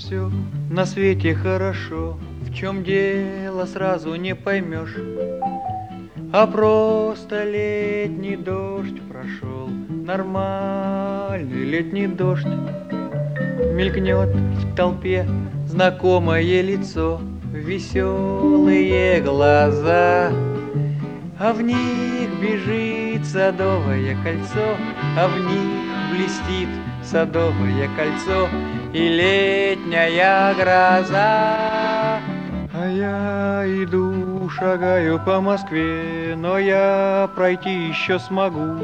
все на свете хорошо, в чем дело сразу не поймешь, а просто летний дождь прошел, нормальный летний дождь. Мелькнет в толпе знакомое лицо, веселые глаза, а в них бежит садовое кольцо, а в них блестит садовое кольцо и летняя гроза. А я иду, шагаю по Москве, но я пройти еще смогу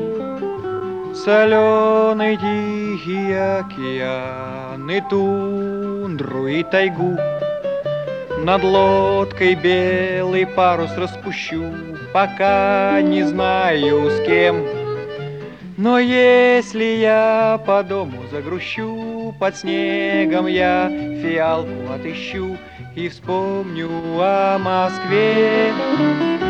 соленый тихий океан и тундру и тайгу. Над лодкой белый парус распущу, пока не знаю с кем. Но если я по дому загрущу, под снегом я фиалку отыщу и вспомню о Москве.